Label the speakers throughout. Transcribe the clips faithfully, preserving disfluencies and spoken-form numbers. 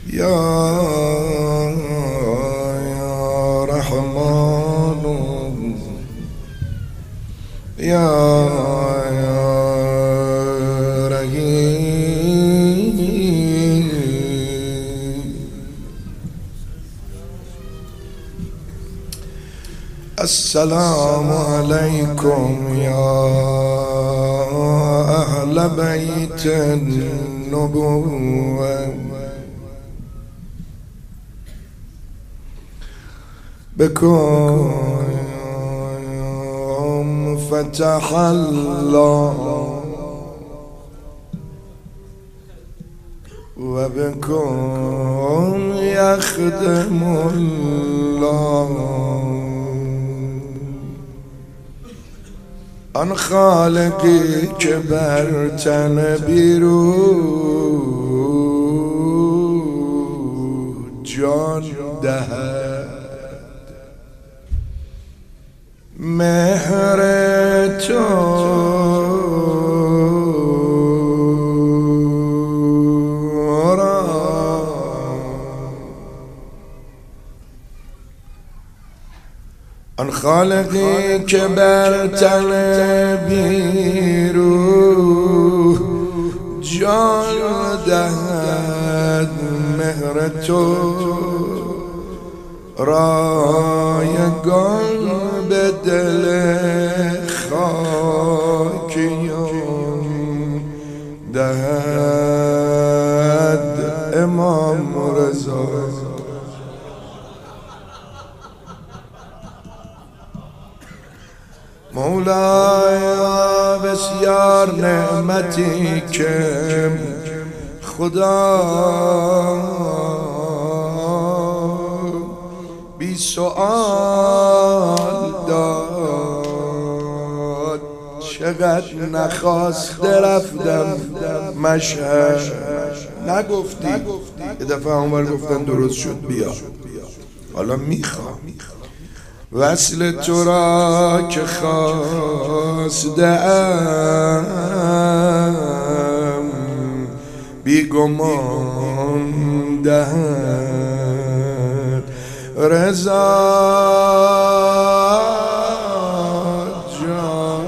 Speaker 1: یا رحمان یا رحیم. السلام علیکم یا اهل بیت النبوة، بكم فتح الله وبكم يخدم الله. آن خالقی که بر تن بیروح جان دهد، مهر تو را آن خالقی که بر تن بیروح جان دهد، مهر تو رایگان به دل خاکیان دهد امام رضا. مولایا بسیار نعمتی که خدا بی سؤال داد، چقدر نخواسته رفتم مشهد. نگفتی یه دفعه اونور گفتن درست شد بیا، حالا میخوام وصل تو را که خواسته ام، بی گمان دهد رضا جان.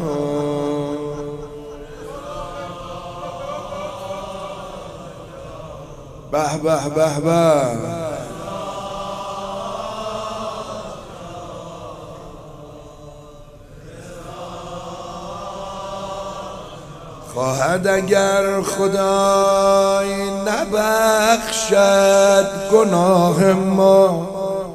Speaker 1: به به به به خواهد اگر خدای نبخشد گناه ما،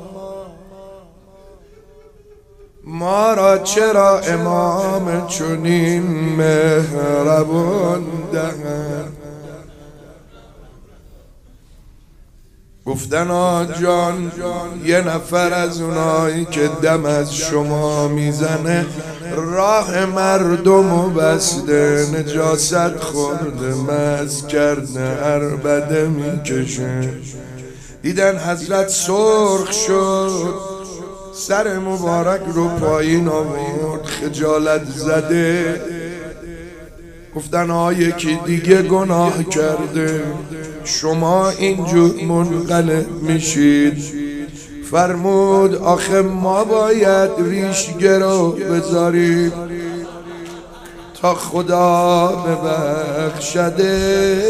Speaker 1: ما را چرا امام چنین مهربان دهد. گفتن آجان یه نفر از اونایی که دم از شما میزنه راه مردمو بسته، نجاست خورده مز کرده عربده میکشه. دیدن حضرت سرخ شد، سر مبارک رو پایین آورد خجالت زده. گفتن آه یکی دیگه گناه کرده، شما اینجور منقلب میشید. فرمود آخه ما باید ریشگه رو بذاریم تا خدا ببخشده.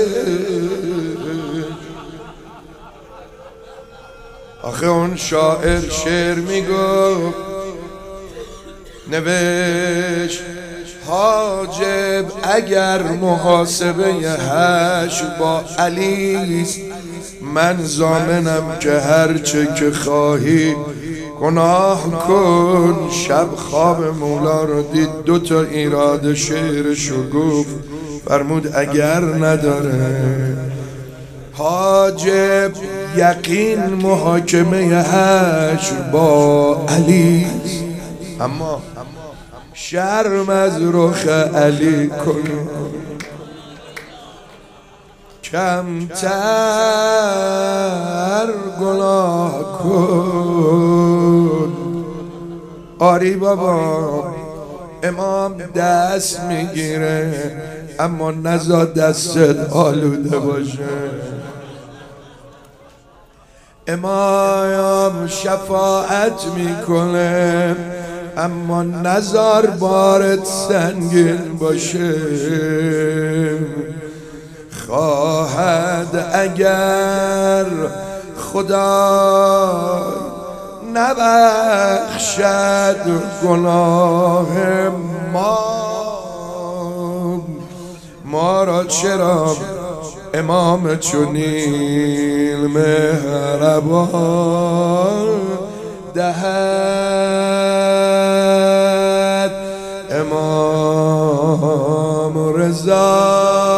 Speaker 1: آخه اون شاعر شعر میگفت، نوشت حاجب اگر محاسبه حشر با علیست، من ضامنم که هرچه که خواهی گناه کن. شب خواب مولا رو دید، دو تا ایراد شعرشو گفت. فرمود اگر نداره حاجب یقین محاکمه حشر با علیست، اما شرم از رخ علی کن، کمتر گناه کن. آری بابا امام دست میگیره اما نزا دستت آلوده باشه. امام شفاعت میکنه اما نزار بارت سنگین باشه. خواهد اگر خدا نبخشد گناه ما، ما را چرا امام چنین مهربان دهد. امام رضا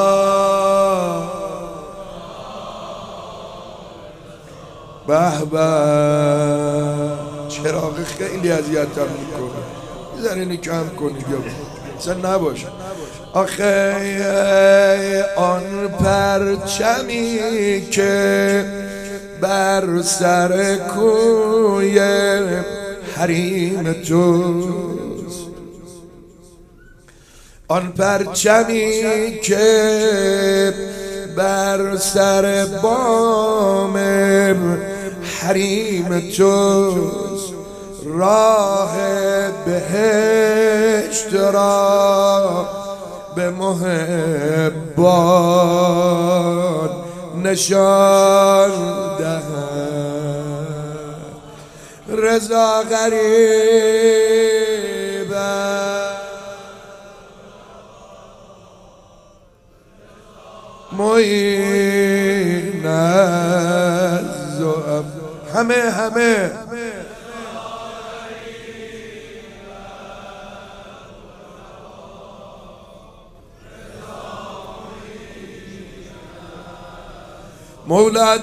Speaker 1: به به، چراغ خیلی اذیتم میکنه، بذار اینو کم کنی یا اصلا نباشه. آخه آن پرچمی که بر سر کوی حریم توست، آن پرچمی که بر سر بام حریم توست، راه بهشت را به محبان نشان دهد. رضا غریب معین از همه همه مولا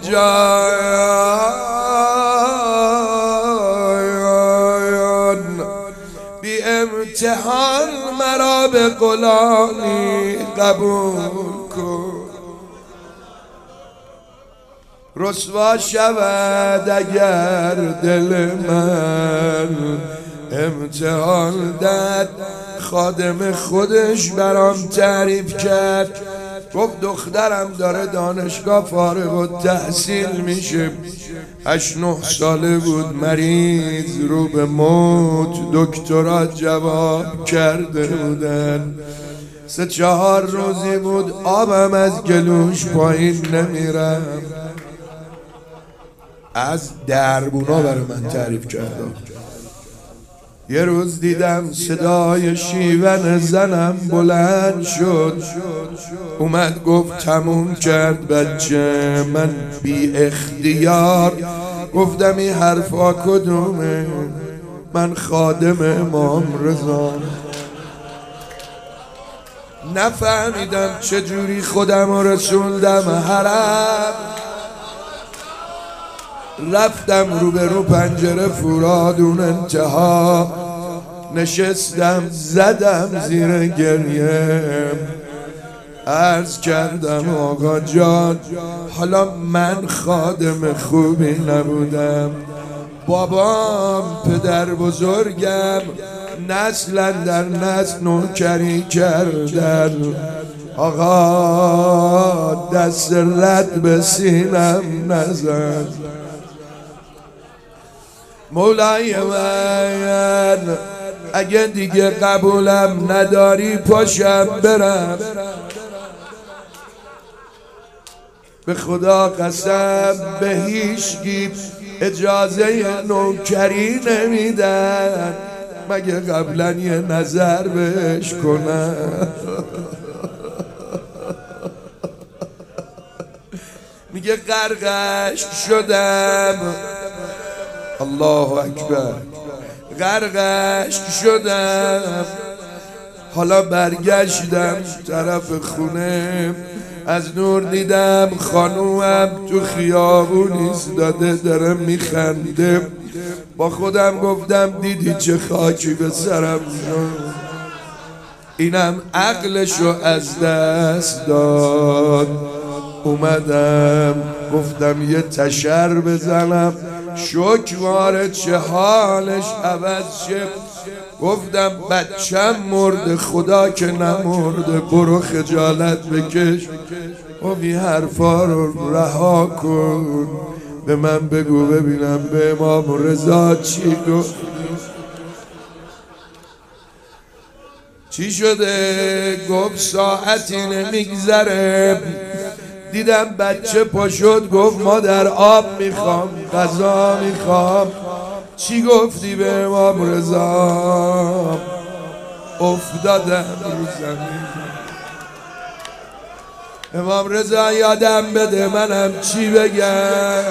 Speaker 1: جان بی امتحان مرا به غلامی قبول کن. رسوا شود اگر دل من امتحان داد. خادم خودش برام تعریف کرد، گفت دخترم داره دانشگاه فارغ التحصیل میشه، هشت نه ساله بود مریض رو به موت، دکترا جواب کرده بودن، سه چهار روزی بود آبم از گلوش پایین نمیرم. از دربونا برای من تعریف کردم. یه روز دیدم صدای شیون زنم بلند شد، اومد گفت تموم کرد بچه. من بی اختیار گفتم این حرفا کدومه؟ من خادم امام رضا. نفهمیدم چجوری خودم رو رسوندم حرم. رفتم رو به رو پنجره فرادون انتها، نشستم زدم زیر گریه، عرض کردم آقا جان حالا من خادم خوبی نبودم، بابام پدر بزرگم نسلا در نسل نوکری کردن، آقا دست رد به سینم نزن. مولای من اگه دیگه قبولم نداری پاشم برم، به خدا قسم به هیچکی اجازه نوکری نمیدن مگه قبلا یه نظر بهش کنم. میگه غرقش شدم، الله اکبر، غرقش شدم، حالا برگشتم طرف خونه، از نور دیدم خانومم تو خیابون ایستاده داره میخنده. با خودم گفتم دیدی چه خاکی به سرم شد، اینم عقلشو از دست داد. اومدم گفتم یه تشر بزنم شوک وارد چه حالش عوض شه. گفتم بچم مرد خدا که نمرده، برو خجالت بکش و بی حرفا رو رها کن. به من بگو ببینم به امام رضا چی گفت. چی شده؟ گفت ساعتی نمیگذره دیدم بچه پا شد گفت مادر آب میخوام غذا میخوام. چی گفتی به امام رضا؟ افتادم رو زمین. امام رضا یادم بده منم چی بگم.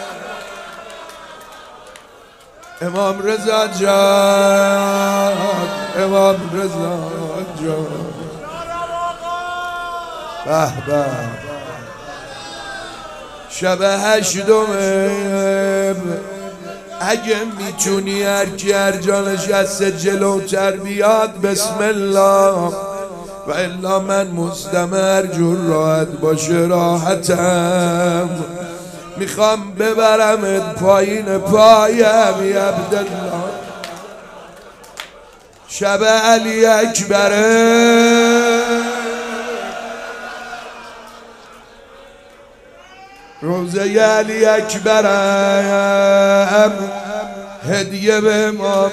Speaker 1: امام رضا جان، امام رضا جان، به به شب هشتمه اگه میتونی هر کی هر جانش از جلوتر بیاد بسم الله، و الا من مستمر جور راحت باشه راحتم. میخوام ببرمت پایین پایم ی عبدالله. شب علی اکبره روزه علی اکبرم هدیه به امام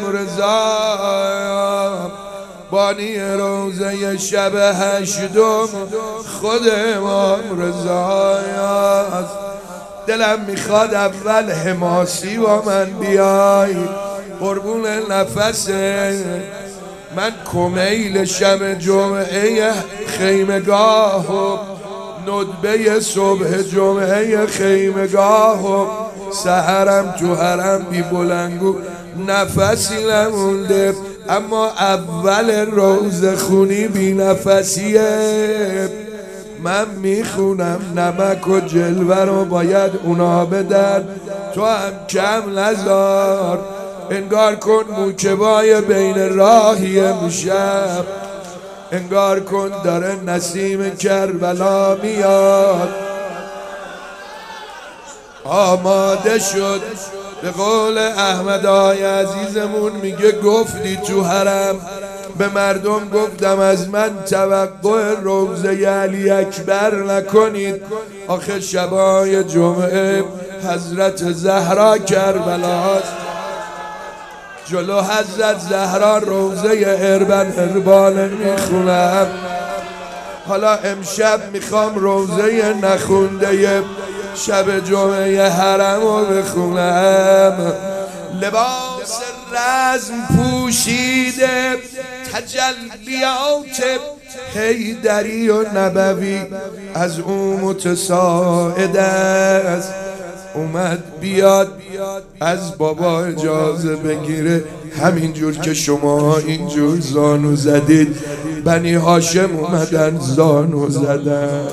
Speaker 1: رضا. بانی روزه شب هشتم خود امام رضا. دلم میخواد اول حماسی با من بیای قربون نفس من. کمیل شب جمعه خیمگاه و ندبه صبح جمعه خیمگاه و سحرم تو حرم بی بلنگو نفسی نمونده، اما اول روز خونی بی نفسیه. من میخونم نمک و جلوه رو باید اونا بدن، تو هم کم نزار. انگار کن موکبای بین راهی امشب، انگار کن داره نسیم کربلا میاد. آماده شد به قول احمد آی عزیزمون میگه گفتی تو حرم به مردم گفتم از من توقع روزه علی اکبر نکنید. آخه شبای جمعه حضرت زهرا کربلاست، جلو حضرت زهرا روزه اربن اربانه میخونم. حالا امشب میخوام روزه نخونده شب جمعه حرم رو بخونم. لباس رزم پوشیده تجلیات حیدری و نبوی از او متساعد است. اومد بیاد از بابا اجازه بگیره، همینجور که شما اینجور زانو زدید بنی هاشم اومدن زانو زدن.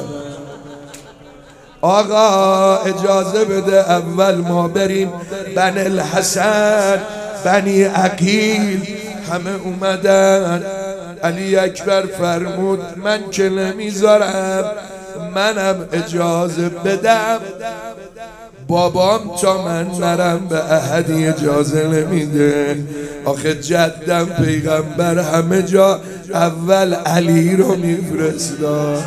Speaker 1: آقا اجازه بده اول ما بریم بنی الحسن بنی عقیل همه اومدن. علی اکبر فرمود من که نمیذارم، منم اجازه بدم. بابام تا من نرم به احدی اجازه نمیده. آخه جدم پیغمبر همه جا اول علی رو میفرستاد،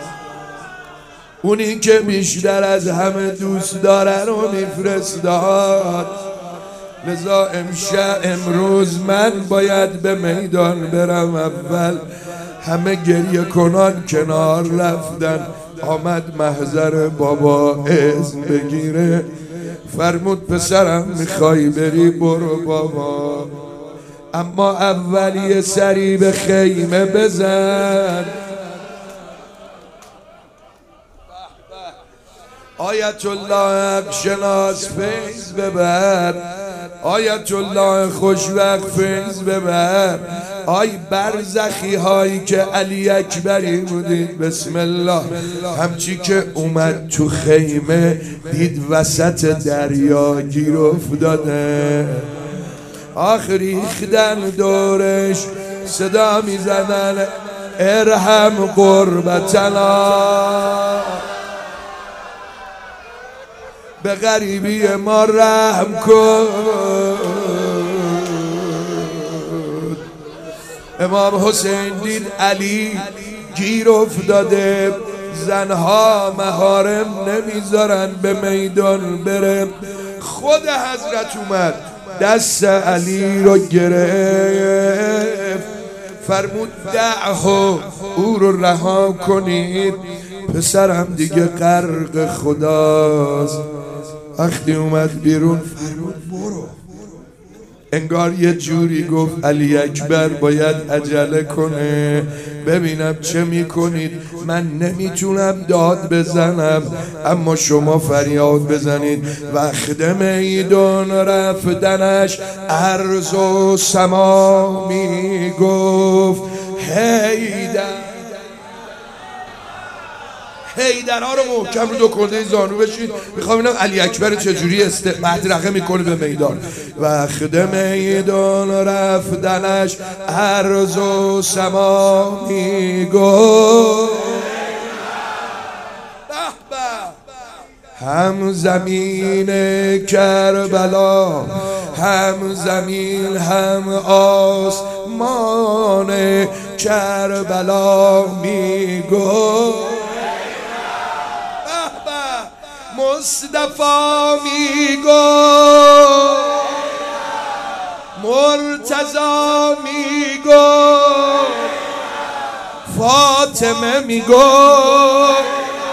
Speaker 1: اونی که بیشتر از همه دوست داره رو میفرستاد. لذا امشب امروز من باید به میدان برم. اول همه گریه کنان کنار رفتن، آمد محضر بابا اذن بگیره. فرمود پسرم میخوای بری برو بابا، اما اول یه سری به خیمه بزن. آیت الله حق شناس فیض ببر، آیت الله خوشوقت فیض ببر. آی برزخی هایی که علی اکبری بودید بسم الله. همچی که اومد تو خیمه دید وسط دریا گیر افتاده، آخری ریختن دورش صدا میزنن ارحم قربتنا، به غریبی ما رحم کن. امام حسین دید علی گیر افتاده، زنها محارم نمیذارن به میدان بره. خود حضرت اومد دست علی رو گرفت، فرمود دعه، او رو رها کنید، پسرم دیگه غرق خداست. وقتی اومد بیرون فرمود برو. انگار یه جوری گفت علی اکبر باید عجله کنه، ببینم چه میکنید. من نمیتونم داد بزنم اما شما فریاد بزنید. وقت میدان رفتنش ارض و سما میگفت حیدر. حیدرها رو محکم رو دو کنده زانو بشید. میخوام اینم علی اکبر چجوری مدرقه میکنه به میدان. وقت میدان رفتنش ارض و سما میگفت هم زمین کربلا، هم زمین هم آسمان کربلا میگفت مصطفی میگفت، مرتضی میگفت، فاطمه میگفت،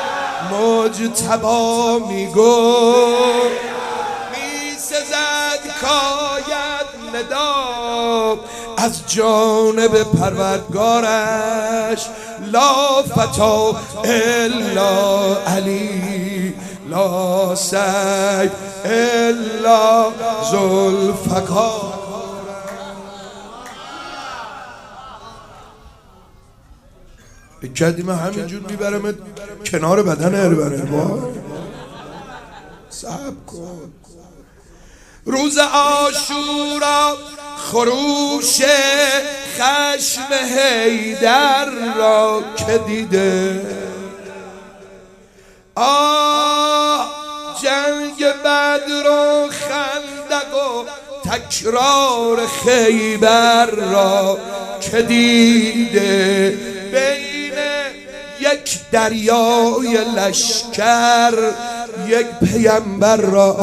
Speaker 1: مجتبی میگفت. میسزد کاید ندا از جانب پروردگارش، لا فتا الا علی، لا سیف الا ذوالفقار. بکردی من همینجور میبرم کنار بدن اربنه ما صبر کن. روز عاشورا خروش خشم حیدر را که دیده، آه جنگ بدر و خندق و تکرار خیبر را که دیده، بین یک دریای لشکر یک پیامبر را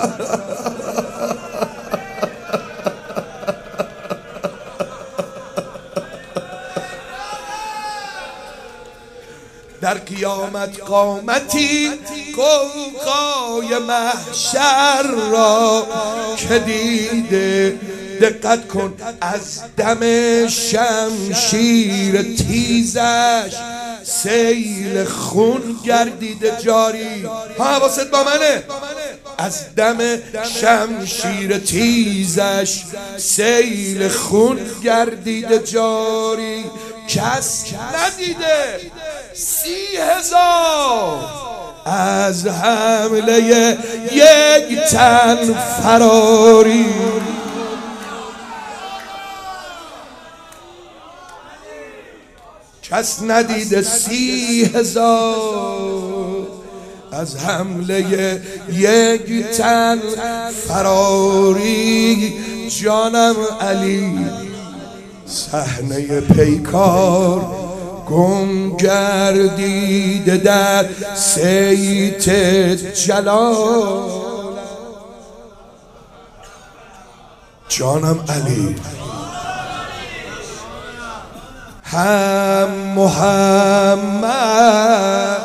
Speaker 1: در قیامت قامتی قوقای محشر را که دیده. دقت کن از دم شمشیر تیزش سیل خون گردیده جاری. ها حواست با منه. از دم شمشیر تیزش سیل خون گردیده جاری. کس ندیده سی هزار از حمله یک تن فراری. کس ندیده سی هزار از حمله یک تن فراری. جانم علی صحنه پیکار گم گردیده در سیت جلال. جانم علی هم محمد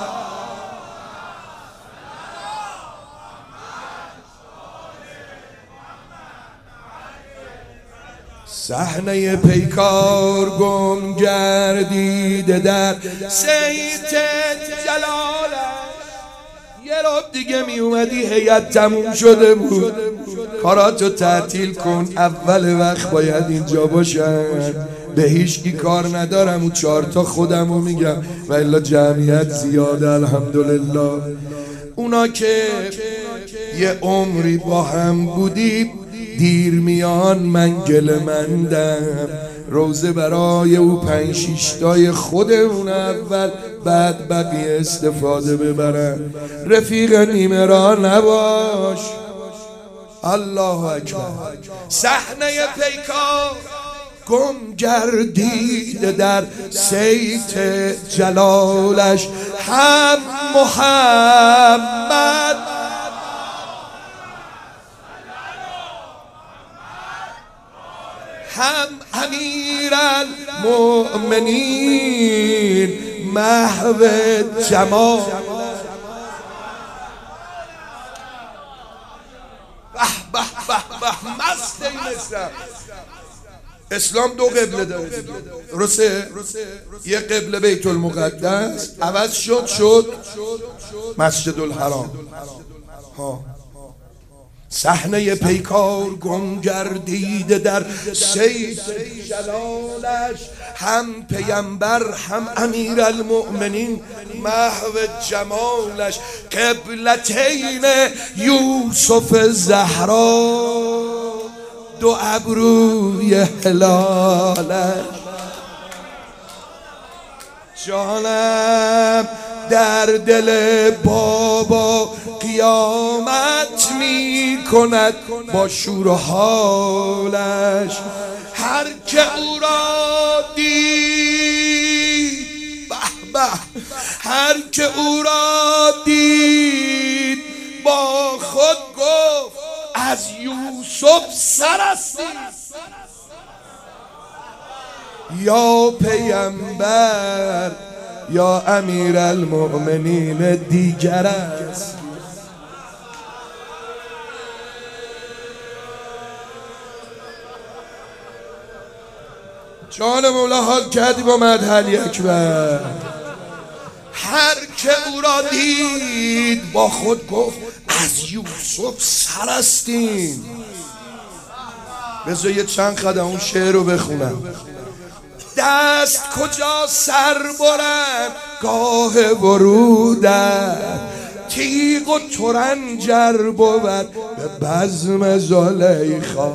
Speaker 1: صحنه پیکار گم گردیده در سیت جلالش. یه رب دیگه می اومدی هیئت تموم شده بود. کاراتو تعطیل کن، اول وقت باید اینجا باشن. به هیچکی کار ندارم، اون چهارتا خودم رو میگم و الا جمعیت زیاده الحمدلله. اونا که یه عمری با هم بودیم دیر میان من گله مندم. روزه برای او پنج شیشتای خودمون اول بعد بقیه استفاده ببرن. رفیق نیمه را نباش. الله اکبر. صحنه پیکار گم گردیده در صیت جلالش، هم محمد هم امیرالمؤمنین محو جمال. به به به به مست این اسلام. اسلام دو قبله داره درسته؟ یه قبله بیت المقدس عوض شد شد مسجد الحرام. ها صحنه پیکار گم گردیده در صیت جلالش، هم پیمبر هم امیرالمؤمنین محو جمالش، قبلتین یوسف زهرا دو ابروی هلالش. جانم در دل بابا قیامت می کند با شور و حالش، هر که او را دید به به، هر که او را دید با خود گفت از یوسف سرستی، یا پیامبر یا امیرالمؤمنین دیگر است. جان مولا حال کردی با مدحل اکبر. هر که او را دید با خود گفت از یوسف سرستیم. بذار یه چند قدم اون شعر رو بخونم. دست کجا سر برد گاه ورودت، تیغ و ترنجر بود به بزم زلیخا.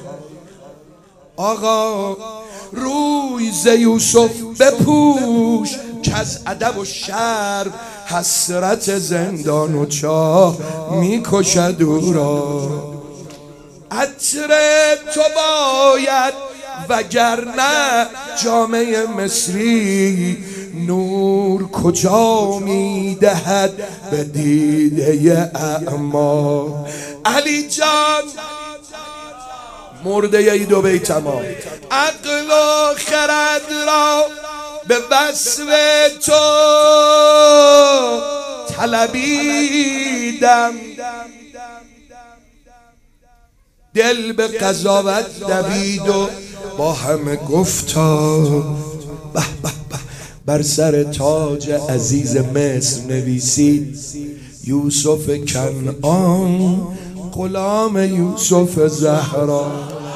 Speaker 1: آقا روی ز یوسف بپوش که از ادب و شرم حسرت زندان و چاه میکشد او را. عطر تو باید وگرنه جامعه مصری نور کجا میدهد به دیده اعما. علی جان مرده ای دو بیت تمام، عقل و خرد را به وصف تو طلبیدم، دل به قضاوت دوید و با همه گفتا. به به به بر سر تاج عزیز مصر نویسید یوسف کنعان غلام یوسف زهرا،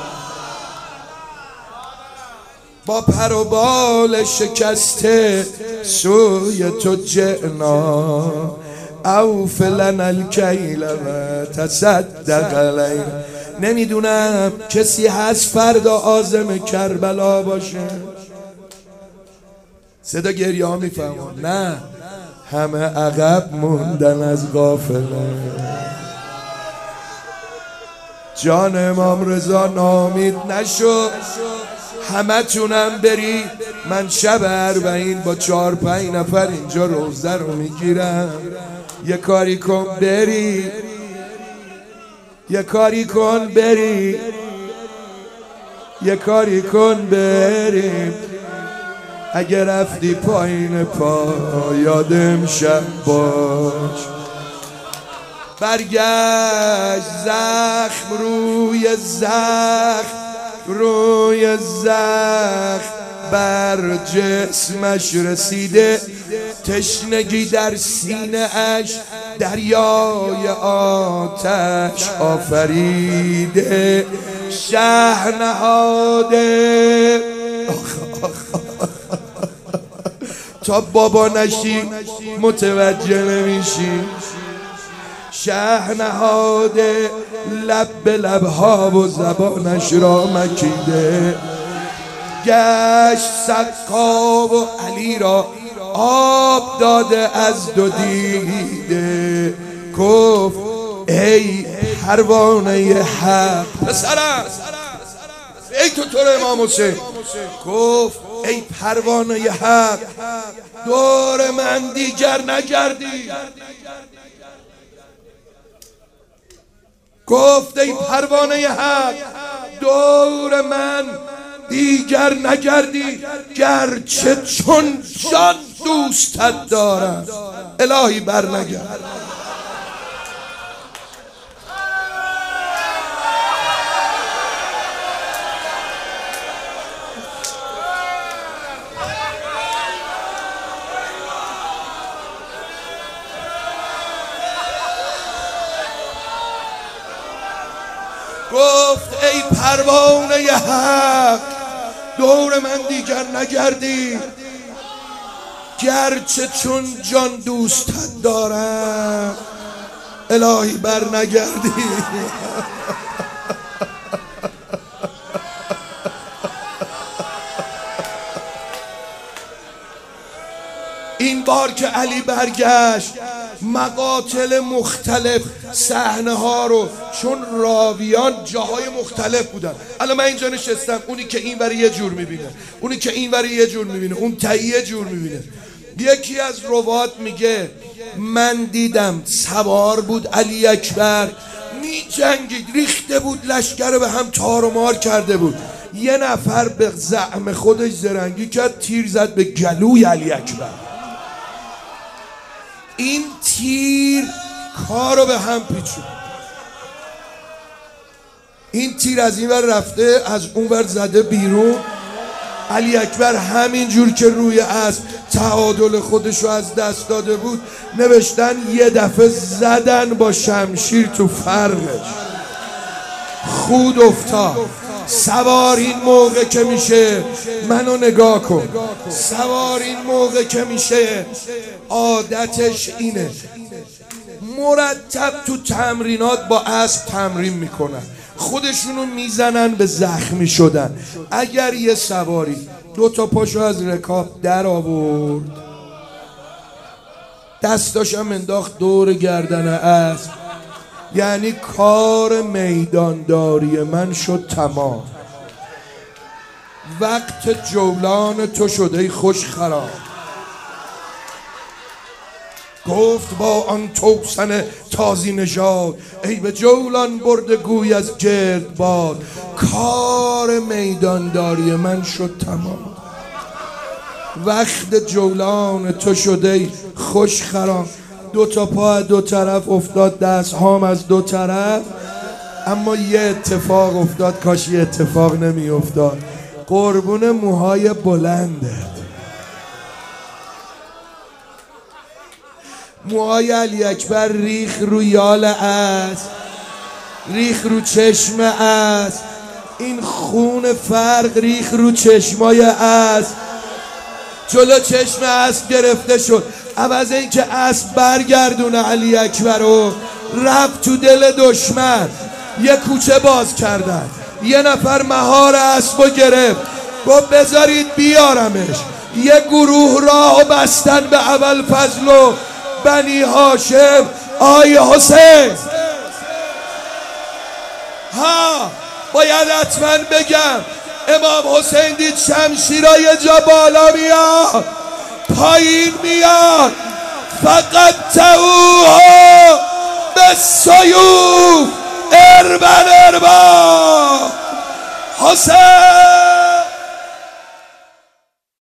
Speaker 1: با پر و بال شکسته سوی تو جئنا. اوف لنا الکیل و تصدق علینا. نمیدونم کسی هست فردا عازم کربلا باشه. صدا گریه ها میفهمم. نه همه عقب موندن از غافله. جان امام رضا نامید نشو، همه تونم بری. من شب اربعین با چهار پنج نفر اینجا روزه رو میگیرم. یه کاری کن بری، یه کاری کن بری، یه کاری کن بریم. اگه رفتی پایین پا یاد امشب باش. برگشت زخم روی زخم روی زخم بر جسمش رسیده، تشنگی در سینه اش دریای آتش آفریده. شه نهاده تا بابا نشی متوجه نمیشی. شه نهاده لب به لبها و زبانش را مکیده. گشت سقا و علی را آب داده از دو دیده. گفت ای پروانه حق پسرم، ای چطور امام حسین؟ گفت ای پروانه حق دور من دیگر نگردی. گفت ای پروانه حق دور من دیگر نگردی، گرچه چون جان دوستت دارم الهی بر نگرد. گفت ای پروانه حق دور من دیگر نگردی، گرچه چون جان دوستت دارم الهی بر نگردی. این بار که علی برگشت مقاتل مختلف صحنه ها رو، چون راویان جاهای مختلف بودن. الان من اینجا نشستم، اونی که این وری یه جور میبینه، اونی که این وری یه جور میبینه، اون تایی یه جور میبینه. یکی از روات میگه من دیدم سوار بود علی اکبر می جنگید، ریخته بود لشکر به هم تار و مار کرده بود، یه نفر به زعم خودش زرنگی کرد تیر زد به گلوی علی اکبر. این تیر کارو به هم پیچون، این تیر از این ور رفته از اون ور زده بیرون. علی اکبر همین جور که روی اسب تعادل خودشو از دست داده بود، نوشتن یه دفعه زدن با شمشیر تو فرقش، خود افتاد. سوار این موقع که میشه، منو نگاه کن، سوار این موقع که میشه عادتش اینه مرتب تو تمرینات با اسب تمرین میکنن، خودشونو میزنن به زخمی شدن. اگر یه سواری دو تا پاشو از رکاب در آورد، دستاشم انداخت دور گردن اسب، یعنی کار میدانداری من شد تمام. وقت جولان تو شده خوش خراب. گفت با آن توسن تازی نژاد ای به جولان برده گوی از گرد باد، کار میدانداری من شد تمام. وقت جولان تو شده خوش خرام. دو تا پا دو طرف افتاد، دست هام از دو طرف، اما یه اتفاق افتاد کاش یه اتفاق نمی افتاد. قربون موهای بلنده، موهای علی اکبر ریخ رو یال اسب، ریخ رو چشم اسب، این خون فرق ریخ رو چشمای اسب، جلو چشم اسب گرفته شد. عوض این که اسب برگردونه علی اکبر رو، رفت تو دل دشمن. یه کوچه باز کردن، یه نفر مهار اسب رو گرفت، گفت بذارید بیارمش. یه گروه راه بستن به ابوالفضل و بنی هاشم. آی حسین، ها باید حتما بگم امام حسین دید شمشیرای جا بالا میاد پایین میاد، فقط تهوها به سیوف اربن اربا. حسین